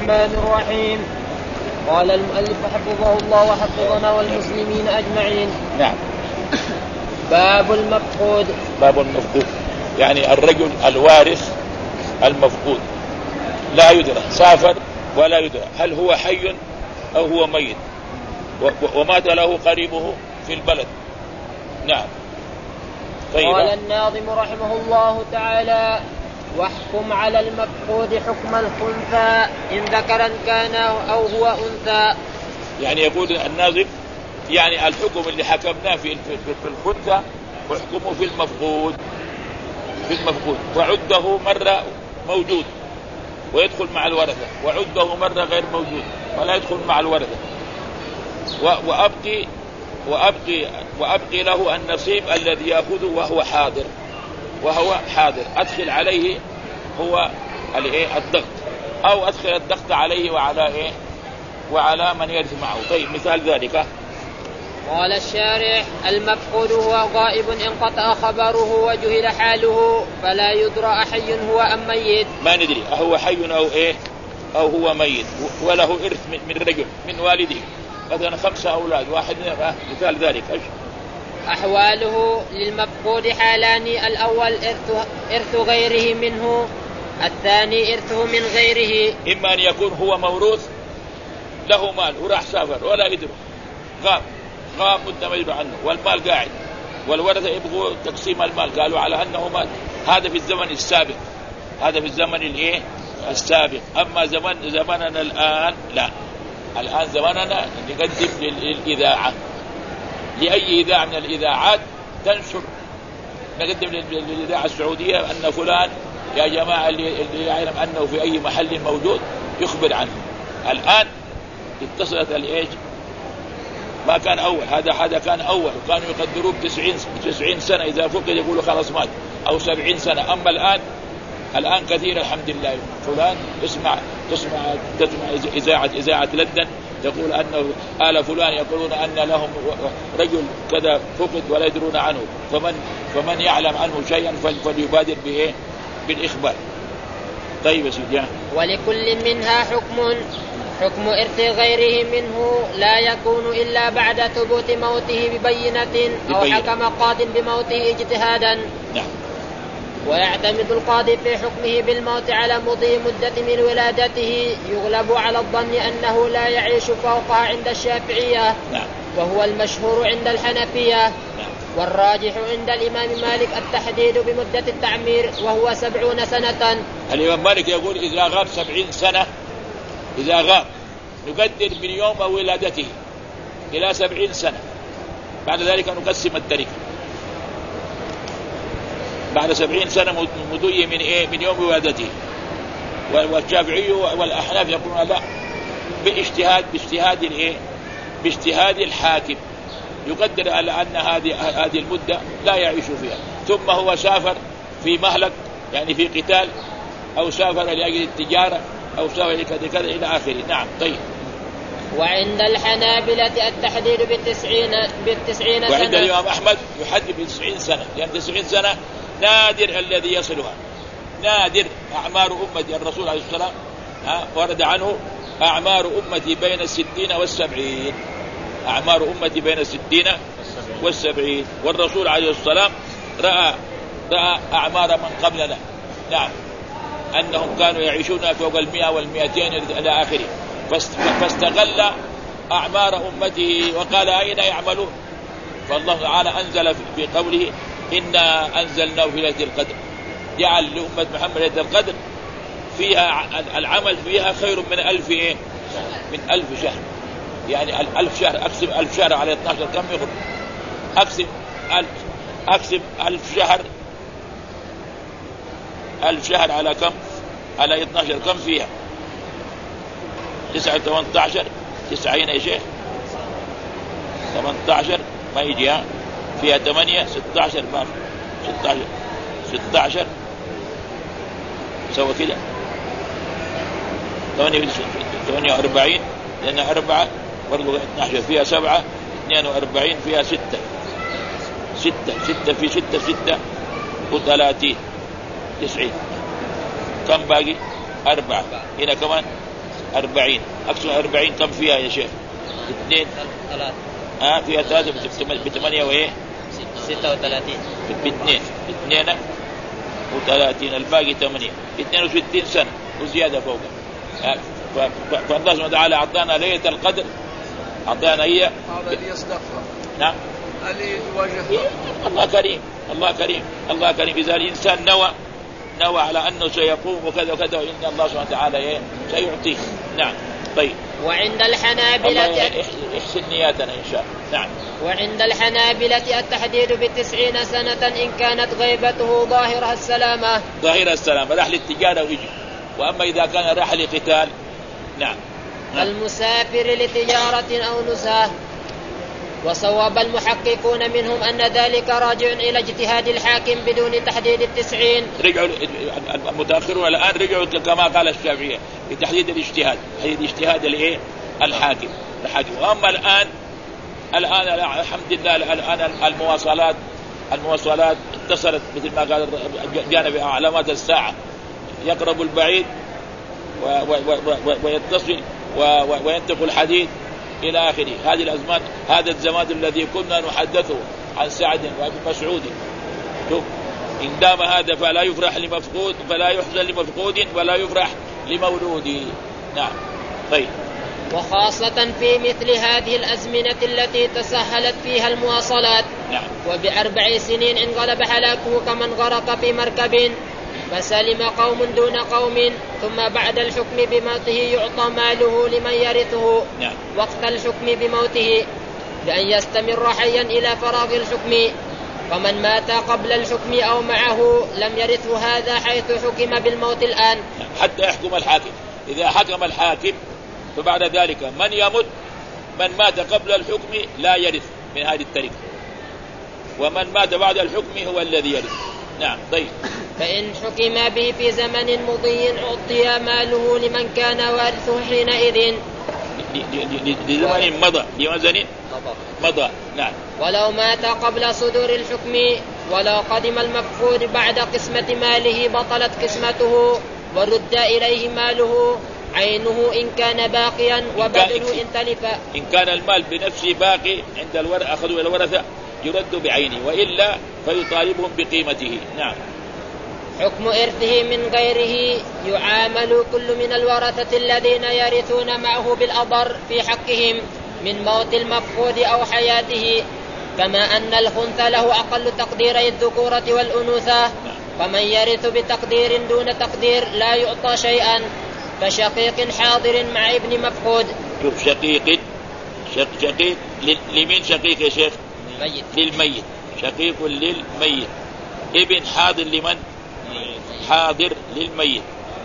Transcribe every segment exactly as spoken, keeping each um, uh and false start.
الرحمن الرحيم. قال المؤلف حفظه الله وحفظنا والمسلمين أجمعين. نعم. باب المفقود. باب المفقود يعني الرجل الوارث المفقود لا يدرى، سافر ولا يدرى هل هو حي أو هو ميت ومات له قريبه في البلد. نعم. طيب. قال الناظم رحمه الله تعالى: واحكم على المفقود حكم الخنثى إن ذكرا كان أو هو أنثى. يعني يقول الناظم يعني الحكم اللي حكمناه في في الخنثى واحكمه في المفقود في المفقود وعده مرة موجود ويدخل مع الورثة، وعده مرة غير موجود ولا يدخل مع الورثة، وأبقي وأبقي وأبقي له النصيب الذي يأخذه وهو حاضر وهو حاضر أدخل عليه هو الضغط أو أدخل الضغط عليه وعلى إيه وعلى من يرث معه. طيب مثال ذلك. قال الشارح: المفقود هو غائب انقطع خبره وجهل حاله فلا يدرى أحي هو أم ميت. ما ندري أهو حي أو إيه أو هو ميت، وله إرث من رجل من والده مثلا خمسة أولاد واحد مثال ذلك. أحواله للمفقود حالان: الأول إرث, إرث غيره منه، الثاني إرثه من غيره. إما أن يكون هو موروث له مال وراح سافر ولا يدري، غاب غاب مدة ما يدري عنه والمال قاعد والورثة يبغوا تقسيم المال قالوا على أنه مات. هذا في الزمن السابق، هذا في الزمن الإيه السابق. أما زمن زمننا الآن لا، الآن زمننا نقدم للإذاعة لأي إذاعة من الإذاعات تنشر، نقدم للإذاعة السعودية أن فلان يا جماعة اللي يعلم أنه في أي محل موجود يخبر عنه. الآن اتصلت الإيش ما كان أول، هذا هذا كان أول وكانوا يقدروه بتسعين تسعين سنة إذا فقد يقولوا خلاص مات أو سبعين سنة. أما الآن الآن كثير الحمد لله فلان تسمع تسمع تسمع إذاعة إذاعة لندن تقول أنه آل فلان يقولون أن لهم رجل كذا فقد ولا يدرون عنه، فمن فمن يعلم عنه شيئا فليبادر بإيه بالإخبار. طيب يا سيدي. ولكل منها حكم، حكم إرث غيره منه لا يكون إلا بعد ثبوت موته ببينة أو حكم قاض بموته اجتهادا. نعم. ويعتمد القاضي في حكمه بالموت على مضي مدة من ولادته، يغلب على الظن أنه لا يعيش فوقها عند الشافعية. نعم. وهو المشهور عند الحنفية. نعم. والراجح عند الإمام مالك التحديد بمدة التعمير وهو سبعون سنة. الإمام مالك يقول إذا غاب سبعين سنة، إذا غاب نقدر من يوم ولادته إلى سبعين سنة، بعد ذلك نقسم التركة بعد سبعين سنة مضي من إيه من يوم ولادته. والشافعي والأحناف يقولون لا، باجتهاد باجتهاد الإيه باجتهاد الحاكم يقدر على أن هذه هذه المدة لا يعيش فيها، ثم هو سافر في مهلك يعني في قتال أو سافر لأجل التجارة أو سافر لكذا كذا إلى آخره. نعم. طيب. وعند الحنابلة التحديد بالتسعين بالتسعين سنة. وعند الإمام أحمد يحدد بالتسعين سنة، لأن يعني تسعين سنة نادر الذي يصلها، نادر. أعمار أمتي الرسول عليه الصلاة والسلام ورد عنه أعمار أمتي بين الستين والسبعين، أعمار أمتي بين الستين والسبعين، والرسول عليه الصلاة والسلام رأى رأى أعمار من قبلنا. نعم. أنهم كانوا يعيشون فوق المئة والمئتين إلى آخره، فاستغل أعمار أمته وقال أين يعملون؟ فالله تعالى أنزل في قوله إنا أنزلناه في ليلة القدر، جعل لأمة محمد ليلة القدر فيها العمل فيها خير من ألف إيه؟ من ألف شهر. يعني ألف شهر أقسم ألف شهر على اثنا عشر كم يخرج؟ أقسم ألف أقسم ألف شهر ألف شهر على كم؟ على اثنا عشر كم فيها؟ تسعة ثمانية عشر تسعين يا شيخ، ثمانية عشر ما يجي فيها ثمانية ستة عشر ما ستة عشر ستة عشر سوى كده ثمانية ثمانية وأربعين لأن أربعة برضو اثنا عشر فيها سبعة اثنين وأربعين فيها ستة ستة ستة في ستة ستة وثلاثين تسعين كم باقي؟ أربعة. هنا كمان أربعين أكثر من أربعين كم فيها يا شيخ؟ اثنين ثلاثة آه فيها ثلاثة بثمانية وإيه؟ ستة وثلاثين باثنين اثنين وثلاثين الباقي ثمانية اثنين وستين سنة وزيادة فوق. آه فالله سبحانه وتعالى أعطانا ليلة القدر، أعطانا هي هذا اللي يصدقها. نعم اللي يواجهها. الله كريم الله كريم الله كريم. إذا الإنسان نوى نوى على أنه سيقوم وكذا وكذا وإن الله سبحانه وتعالى سيعطيه. نعم. طيب. وعند الحنابلة احسن نياتنا إن شاء الله. نعم. وعند الحنابلة التحديد بتسعين سنة إن كانت غيبته ظاهرها السلامة. ظاهرها السلامة رحل التجارة ويجي. وأما إذا كان رحل قتال نعم. المسافر لتجارة أو نزهة. وصواب المحققون منهم أن ذلك راجع إلى اجتهاد الحاكم بدون تحديد التسعين. رجعوا المتأخرون الآن رجعوا كما قال الشافعية بتحديد الاجتهاد، تحديد اجتهاد الايه الحاكم الحاكم. وأما الآن الآن الحمد لله الآن المواصلات المواصلات اتصلت مثل ما قال جانب علامات الساعة، يقرب البعيد ويتصل وينتقل الحديث إلى آخره. هذه الأزمان هذا الزمان الذي كنا نحدثه عن سعد وابن مسعود. إن دام هذا فلا يفرح لمفقود فلا يحزن لمفقود ولا يفرح لمولود. نعم. طيب. وخاصة في مثل هذه الأزمنة التي تسهلت فيها المواصلات. نعم. وبأربع سنين انقلب هلاكه كمن غرق في مركب فسلم قوم دون قوم ثم بعد الحكم بموته يعطى ماله لمن يرثه. نعم. وقت الحكم بموته بأن يستمر حيا إلى فراغ الحكم. فمن مات قبل الحكم أو معه لم يرثه هذا حيث حكم بالموت الآن. حتى يحكم الحاكم. إذا حكم الحاكم فبعد ذلك من يمت من مات قبل الحكم لا يرث من هذه الطريقة، ومن مات بعد الحكم هو الذي يرث. نعم. طيب. فإن حكم به في زمن مضي أعطي ماله لمن كان وارثه حينئذ لزمن مضى لمزن مضى. نعم. ولو مات قبل صدور الحكم ولو قدم المفقود بعد قسمة ماله بطلت قسمته ورد إليه ماله عينه إن كان باقيا وبدله إن تلف. إن كان المال بنفسه باقي عند الورثة أخذوا الورثة يرد بعينه وإلا فيطالبهم بقيمته. نعم. حكم إرثه من غيره يعامل كل من الورثة الذين يرثون معه بالأضر في حقهم من موت المفقود أو حياته، كما أن الخنثى له أقل تقديري الذكورة والأنوثة. فمن يرث بتقدير دون تقدير لا يعطى شيئا كشقيق حاضر مع ابن مفقود. شوف شقيق شق شقيق لمن شقيق يا شيخ؟ ميت. للميت. شقيق للميت. ابن حاضر لمن؟ حاضر للميت.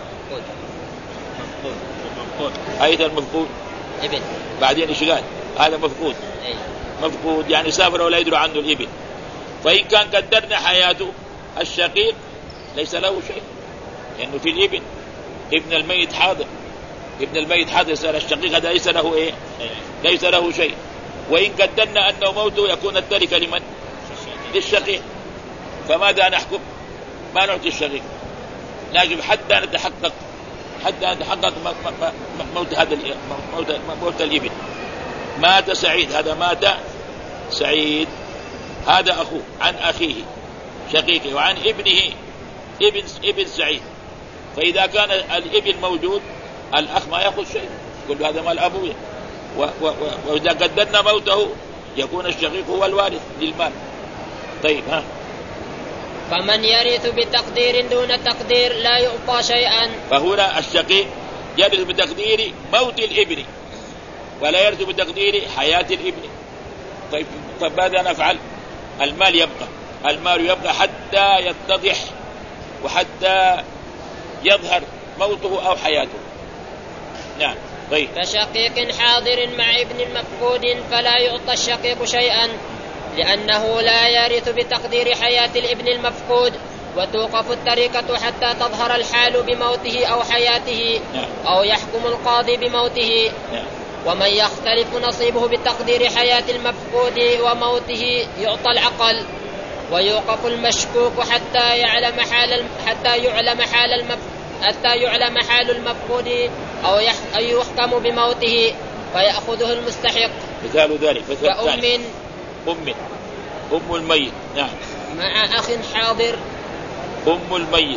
مفقود. أيضا مفقود. ابن. بعدين إيش قال؟ هذا مفقود. أي. مفقود يعني سافر ولا يدري عنه الابن. فإن كان قدرنا حياته الشقيق ليس له شيء لأنه يعني في الابن ابن الميت حاضر. ابن الميت حاضر صار الشقيق هذا ليس له إيه؟ ليس له شيء. وإن قدرنا أنه موته يكون التركة لمن؟ للشقيق. فماذا نحكم؟ ما نعطي الشقيق، لكن حتى نتحقق حتى نتحقق موت هذا موت موت الابن. مات سعيد، هذا مات سعيد هذا أخوه عن أخيه شقيقه وعن ابنه ابن ابن سعيد. فإذا كان الابن موجود الأخ ما يأخذ شيء، كل هذا مال أبوه. وإذا قدرنا موته يكون الشقيق هو الوارث للمال. طيب. ها. فمن يرث بتقدير دون تقدير لا يعطى شيئا. فهنا الشقيق يرث بتقدير موت الابن ولا يرث بتقدير حياة الابن. طيب فماذا نفعل؟ المال يبقى المال يبقى حتى يتضح وحتى يظهر موته أو حياته. نعم. طيب. كشقيق حاضر مع ابن المفقود فلا يعطى الشقيق شيئا لأنه لا يرث بتقدير حياة الابن المفقود، وتوقف التركة حتى تظهر الحال بموته أو حياته. نعم. أو يحكم القاضي بموته. نعم. ومن يختلف نصيبه بتقدير حياة المفقود وموته يعطى العقل. ويوقف المشكوك حتى يعلم حال حتى يعلم حال المف... حتى يعلم حال المفقود أو يحكم بموته فيأخذه المستحق. مثال ذلك كأم أم أم الميت. نعم. مع أخ حاضر. أم الميت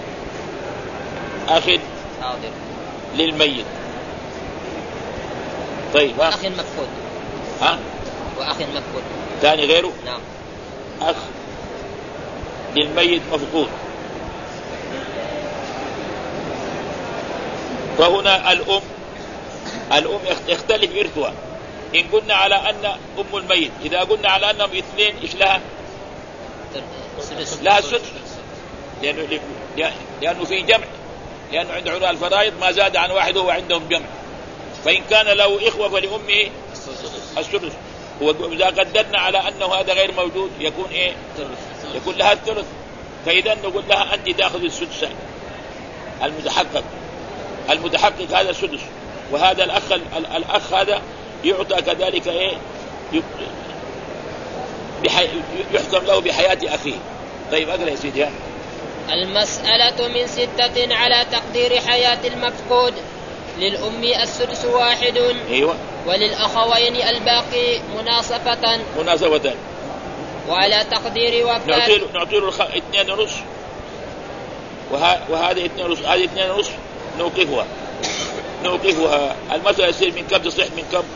أخ حاضر للميت. طيب. وأخ مفقود. ها؟ وأخ مفقود ثاني غيره. نعم. أخ للميت مفقود. فهنا الأم الأم يختلف إرثها. إن قلنا على أن أم الميت، إذا قلنا على أنهم اثنين إيش لها؟ لها السدس، لأنه لأنه في جمع، لأنه عند علماء الفرائض ما زاد عن واحد هو عندهم جمع. فإن كان له إخوة فلأمه السدس. وإذا قدرنا على أنه هذا غير موجود يكون إيه؟ يكون لها الثلث. فإذا نقول لها أنت تأخذ السدس المتحقق. المتحقق هذا السدس، وهذا الأخ الأخ هذا يعطى كذلك إيه؟ بحي... يحكم له بحياة أخيه. طيب أقرأ يا سيدي. المسألة من ستة على تقدير حياة المفقود. للأم السدس واحد. أيوة. وللأخوين الباقي مناصفة. مناصفة. وعلى تقدير وفاة نعطيله نعطيله الخ... اثنين ونصف، وه... وهذه اثنين ونصف، هذه اثنين ونصف نوقفها نوقفها. المسألة يصير من كم؟ تصح من كم؟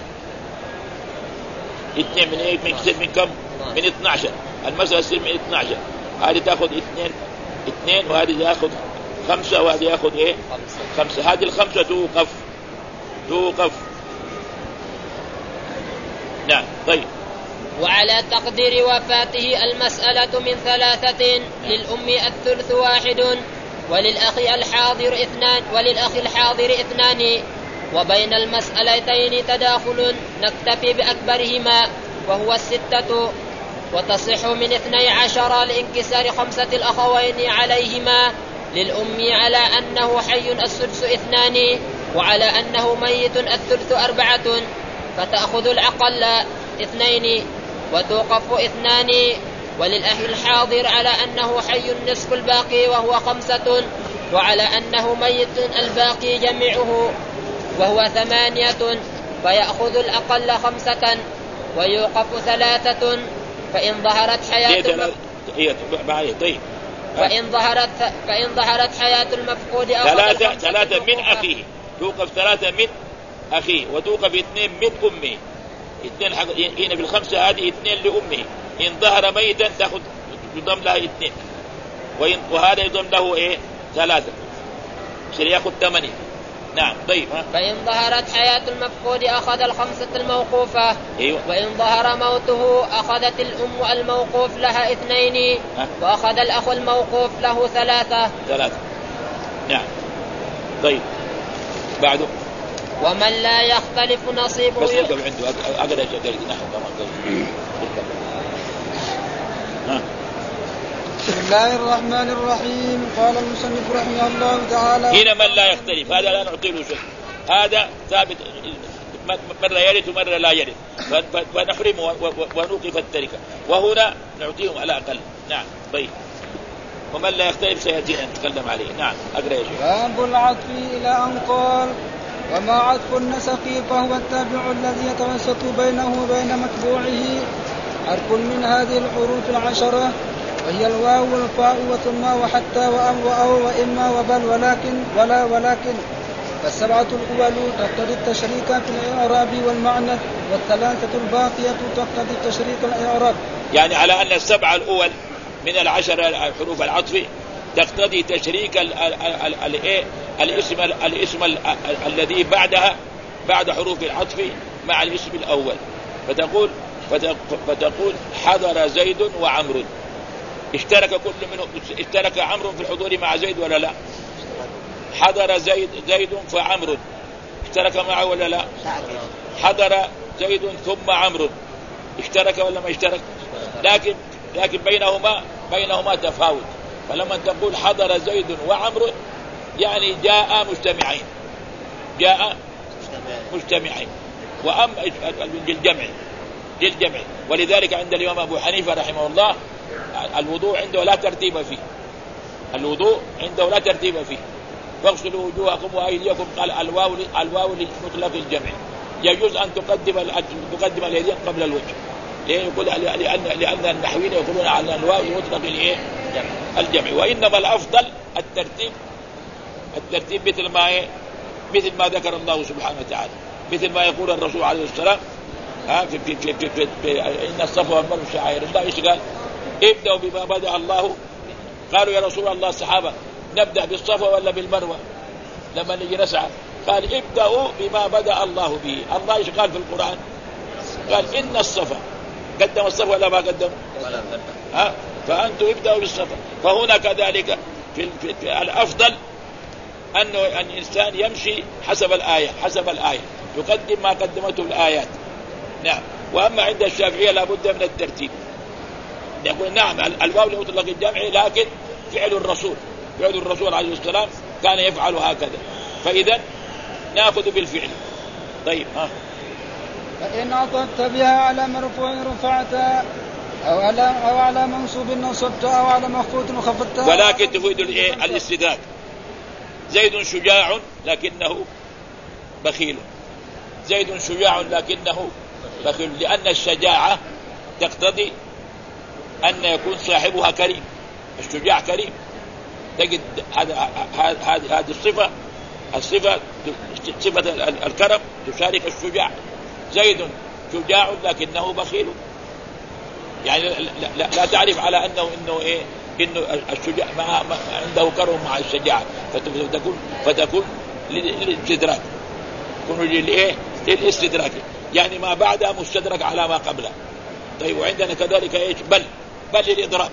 اثنين من ايه؟ من يصير من كم؟ من اثنى عشر. المسألة يصير من اثنى عشر. هذه تأخذ اثنين اثنين، وهذه تأخذ خمسة، وهذه يأخذ ايه؟ خمسة. هذه الخمسة توقف توقف نعم. طيب. وعلى تقدير وفاته المسألة من ثلاثة. للأم الثلث واحد، وللأخ الحاضر اثنان وللأخ الحاضر اثنان. وبين المسألتين تداخل نكتفي بأكبرهما وهو الستة. وتصح من اثني عشر لانكسار خمسة الأخوين عليهما. للأم على أنه حي السدس اثنان، وعلى أنه ميت الثلث أربعة، فتأخذ الأقل اثنين وتوقف اثنان. وللأخ الحاضر على أنه حي النصف الباقي وهو خمسة، وعلى أنه ميت الباقي جميعه وهو ثمانية، فيأخذ الأقل خمسة ويوقف ثلاثة. فإن ظهرت حياة طيب. فإن ظهرت فإن ظهرت حياة المفقود ثلاثة ثلاثة من أخيه، توقف ثلاثة من أخيه، وتوقف اثنين من أمه. اثنين حق... هنا في الخمسة هذه اثنين لأمه. إن ظهر ميتا تأخذ يضم لها اثنين، وإن... وهذا يضم له إيه؟ ثلاثة، سيأخذ ثمانية. نعم. طيب. ها؟ فإن ظهرت حياة المفقود أخذ الخمسة الموقوفة. أيوة. وإن ظهر موته أخذت الأم الموقوف لها اثنين. ها؟ وأخذ الأخ الموقوف له ثلاثة. ثلاثة. نعم. طيب. بعده. ومن لا يختلف نصيبه. بس يركب عنده أقدر أجل نحن كمان. ها. بسم الله الرحمن الرحيم. قال المصنف رحمه الله تعالى: هنا من لا يختلف، هذا لا نعطيه شيء، هذا ثابت، مرة يرث ومرة لا يرث، فنحرمه ونوقف التركة، وهنا نعطيهم على أقل. نعم. طيب. ومن لا يختلف سيأتينا نتكلم عليه. نعم. أقرأ يا شيخ. باب العطف إلى أن قال: وما عطف النسق فهو التابع الذي يتوسط بينه وبين متبوعه. حرف من هذه الحروف العشرة، وهي الواو والفاء وثم وحتى وأم وأو وإما وبل ولكن ولا ولكن. فالسبعة الأول تقتضي التشريك في الإعراب والمعنى، والثلاثة الباقية تقتضي التشريك الإعراب. يعني على أن السبعة الأول من العشرة حروف العطف تقتضي تشريك ال ال ال ال ال الاسم ال الاسم ال الذي بعدها بعد حروف العطف مع الاسم الأول. فتقول فتقول حضر زيد وعمر. اشترك كل منهم، اشترك عمرو في الحضور مع زيد ولا لا؟ حضر زيد زيد فعمرو اشترك معه ولا لا؟ حضر زيد ثم عمرو اشترك ولا ما اشترك؟ لكن لكن بينهما بينهما تفاوت. فلما تقول حضر زيد وعمرو يعني جاء مجتمعين، جاء مجتمعين، وأم للجمع للجمع. ولذلك عند الإمام أبو حنيفة رحمه الله الوضوء عنده لا ترتيب فيه، الوضوء عنده لا ترتيب فيه، واغسلوا وجوهكم وأيديكم. قال الواو الواو لمطلق الجمع، يجوز أن تقدم تقدم اليدين قبل الوجه. ليه؟ يقول لأن لأن النحويين يقولون على الواو لمطلق الإيه؟ الجمع. وإنما الأفضل الترتيب الترتيب مثل ما إيه؟ مثل ما ذكر الله سبحانه وتعالى، مثل ما يقول الرسول عليه السلام ها في في في, في, في, في إن الصفا والمروة شعائر الله. إيش قال؟ ابدأوا بما بدأ الله. قالوا يا رسول الله الصحابة نبدأ بالصفا ولا بالمروة لما نجي نسعى؟ قال ابدأوا بما بدأ الله به. الله إيش قال في القرآن؟ قال إن الصفا. قدم الصفا ولا ما قدم؟ ها فأنتم ابدأوا بالصفا. فهنا كذلك في, في, في الأفضل أنه أن الإنسان يمشي حسب الآية حسب الآية يقدم ما قدمته الآيات. نعم. وأما عند الشافعية لابد من الترتيب. يقول نعم الواو لمطلق الجمع، لكن فعل الرسول فعل الرسول عليه السلام كان يفعل هكذا، فإذا نأخذ بالفعل. طيب ها فإن عطفت بها على مرفوع رفعتها أو على أو على منصوب نصبتها أو على مخفوض خفضتها. ولكن تفيد الايه الاستدراك. زيد شجاع لكنه بخيل. زيد شجاع لكنه بخيل، لأن الشجاعة تقتضي أن يكون صاحبها كريم. الشجاع كريم. تجد هذا هذه هذه الصفة الصفة صفة الكرم تشارك الشجاع. زيد شجاع لكنه بخيل، يعني لا, لا, لا تعرف على أنه إنه إيه إنه الشجاع مع عنده كرم مع الشجاعة، فتكون فتكون للاستدراك، تكون للإيه للاستدراك، يعني ما بعدها مستدرك على ما قبله. طيب وعندنا كذلك إيش؟ بل بل للإضراب.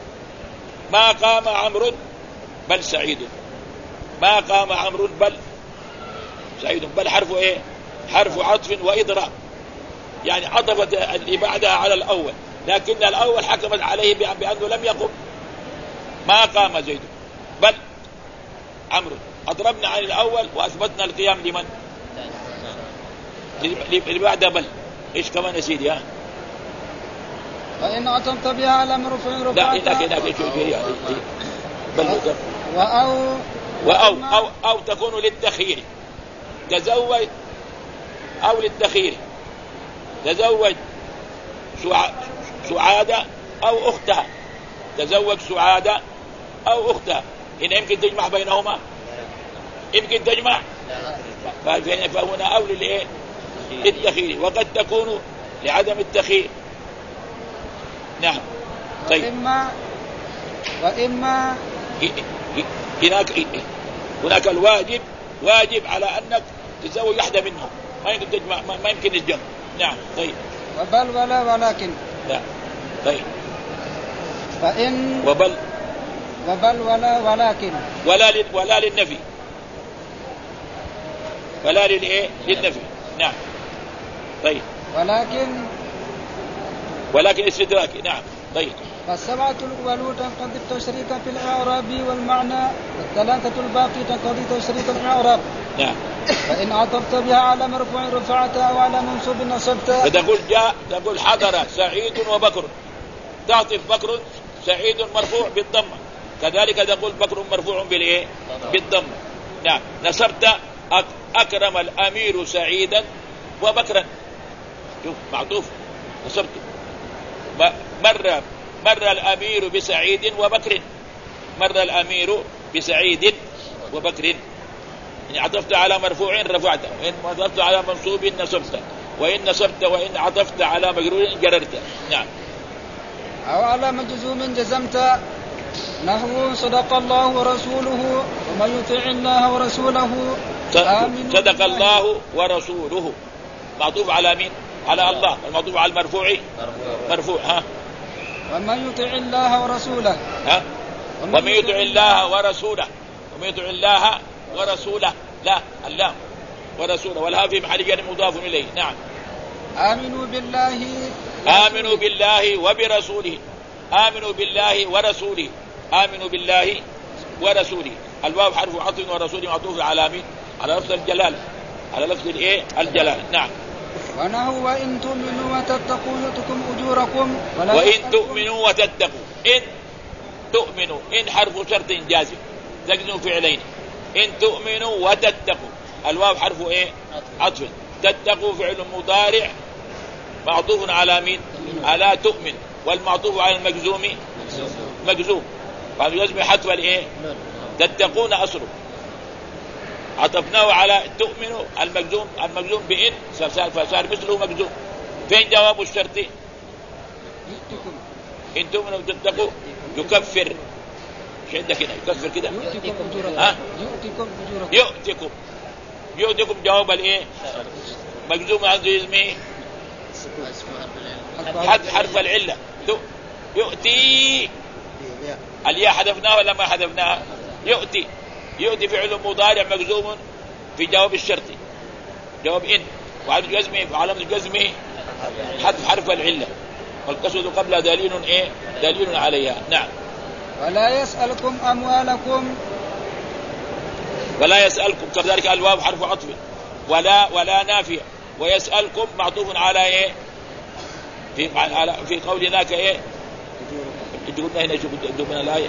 ما قام عمرو بل سعيد. ما قام عمرو بل سعيد. بل حرف إيه؟ حرف عطف وإضراب، يعني عطفت اللي بعدها على الأول، لكن الأول حكمت عليه بأنه لم يقم. ما قام زيد بل عمرو. أضربنا عن الأول وأثبتنا القيام لمن؟ اللي بعد بل. إيش كمان يا سيدي؟ ها فإن عطفت بها على مرفوع رفعتها. لا لكن لكن شو هي بل وأو وأو أو أو تكون للتخيير. تزوج أو للتخيير. تزوج سعادة أو أختها. تزوج سعادة أو أختها. إن يمكن تجمع بينهما؟ يمكن تجمع. فهنا أو للإيه؟ للتخيير، وقد تكون لعدم التخيير. نعم. طيب. وإما وإما هناك هناك الواجب واجب على أنك تزوج واحدة منهم، ما يمكن تجمع، ما يمكن الجمع. نعم. طيب. وبل ولا ولكن. لا. طيب. فإن وبل وبل ولا ولكن ولا لل ولا للنفي ولا للإيه للنفي. نعم. طيب. ولكن ولكن استدراكي. نعم. طيب. فالسبعة الأول تنقضي التشريك في الإعراب والمعنى، والثلاثة الباقي تنقضي تشريك الإعراب. نعم. فإن عطفت بها على مرفوع رفعتها أو على منصوب نصبتها. فتقول جاء تقول حضر سعيد وبكر، تعطف بكر سعيد مرفوع بالضمة، كذلك تقول بكر مرفوع بالإيه بالضمة. نعم. نصبت أكرم الأمير سعيدا وبكرا. شوف معطوف نصبت. مر مر الأمير بسعيد وبكر. مر الأمير بسعيد وبكر. إن عطفت على مرفوع رفعته، وإن عطفت على منصوب نصبته، وإن نصبت وإن عطفت على مجرور جررته. نعم. أو على مجزوم جزمت، نحو صدق الله ورسوله ومن يطع الله ورسوله. صدق الله ورسوله معطوف على مين؟ على الله. المعطوف على المرفوع مرفوع. ها ومن يطع الله ورسوله. ها ومن يطع الله ورسوله. ومن يطع الله ورسوله. لا اللام ورسوله، والها في محل جر مضاف إليه. نعم. آمنوا بالله آمنوا بالله وبرسوله. آمنوا بالله ورسوله. آمنوا بالله ورسوله. الواو حرف عطف ورسوله معطوف على مين؟ على لفظ الجلال، على لفظ الايه الجلال. نعم. ونهوا وإن تؤمنوا وتتقوا يؤتكم أجوركم. وإن تؤمنوا وتتقوا. إن تؤمنوا إن حرف شرط جازم تجزم فعلين. إن تؤمنوا وتتقوا. الواو حرف إيه؟ عطف. تتقوا فعل مضارع معطوف على مين؟ على تؤمن، والمعطوف على المجزوم مجزوم، فالجزم حتف الإيه؟ تتقون أصله، عطفناه على تؤمنوا المجزوم، المجزوم بإن فصار مثله مجزوم. فين جواب الشرط؟ إن تؤمنوا وتتقوا يكفر. ايش عندك هنا؟ يكفر كده. ها؟ يؤتكم يؤتكم يؤتكم جواب الايه؟ مجزوم عنده اسمه حذف حرف العله. يؤتي الياء حذفناها ولا ما حذفناها؟ يؤتي يؤتي فعل مضارع مجزوم في جواب الشرطي، جواب إن، وعلى جزمه وعلامة جزمه حذف حرف العله، والقصد قبل دليل ايه؟ دليل عليها. نعم. ولا يسألكم أموالكم. ولا يسألكم كذلك الواو حرف عطف، ولا ولا نافية، ويسألكم معطوف على ايه؟ في على في قولنا كايه؟ قلنا هنا شوف من الآية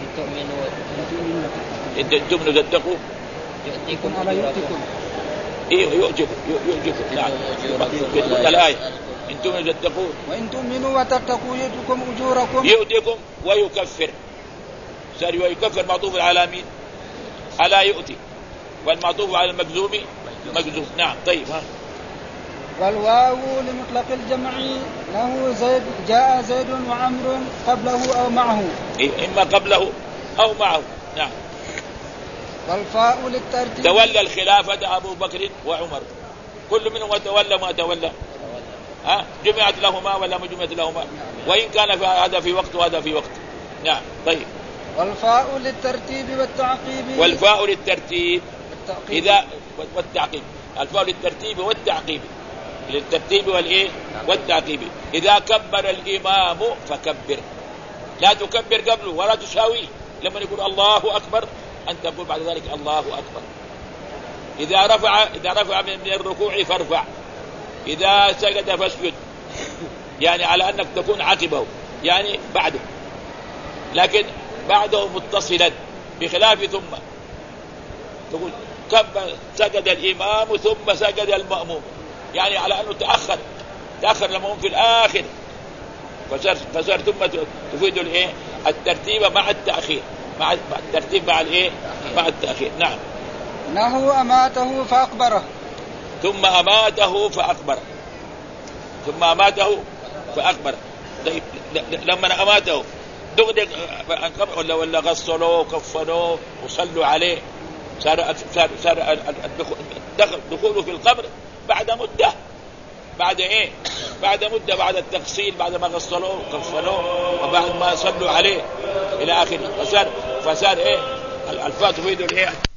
إن تؤمنوا تتقوا يؤتكم على يؤتكم. إيه يؤتكم يؤتكم. نعم. قلنا الآية إن تؤمنوا تتقوا وإن تؤمنوا وتتقوا يؤتكم أجوركم. يؤتكم ويكفر. ساري ويكفر معطوف على مين؟ على يؤتي، والمعطوف على المجزوم مجزوم. نعم. طيب. ها. والواو لمطلق الجمع له زيد، جاء زيد وعمر قبله أو معه. إيه إما قبله أو معه. نعم. والفاء للترتيب. تولى الخلافة أبو بكر وعمر، كل منهم تولى ما تولى. ها جمعت لهما ولا ما جمعت لهما؟ وإن كان هذا في وقت وهذا في وقت. نعم. طيب. والفاء للترتيب والتعقيب. والفاء للترتيب والتعقيب. إذا والتعقيب. الفاء للترتيب والتعقيب، للترتيب والإيه؟ والتعقيب. إذا كبر الإمام فكبر، لا تكبر قبله ولا تساويه. لما يقول الله أكبر أن تقول بعد ذلك الله أكبر. إذا رفع إذا رفع من الركوع فارفع، إذا سجد فاسجد، يعني على أنك تكون عقبه، يعني بعده، لكن بعده متصلا، بخلاف ثم تقول كبر سجد الإمام ثم سجد المأموم، يعني على أنه تأخر تأخر لما هم في الآخر، فصار فصار ثم تفيد الإيه؟ الترتيب مع التأخير، مع الترتيب مع الإيه؟ مع التأخير. نعم. إنه أماته فأقبره. ثم أماته فأقبره. ثم أماته فأقبره. طيب لما أماته دغدغ ولا ولا غسلوه وكفنوه وصلوا عليه، صار صار صار دخوله في القبر بعد مدة، بعد إيه؟ بعد مدة، بعد التغسيل، بعد ما غسلوه وكفنوه وبعد ما صلوا عليه إلى آخره، فصار فصار إيه؟ الفاء تفيد الإيه؟